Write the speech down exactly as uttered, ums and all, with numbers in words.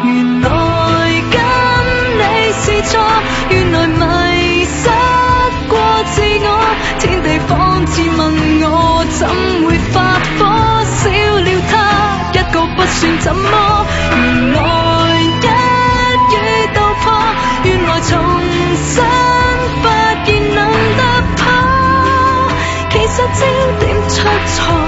原來跟你是錯，原來迷失過自我，天地仿似問我怎會發火，少了他一個不算怎麼，原來一語道破，原來重新發現能突破，其實焦點出錯。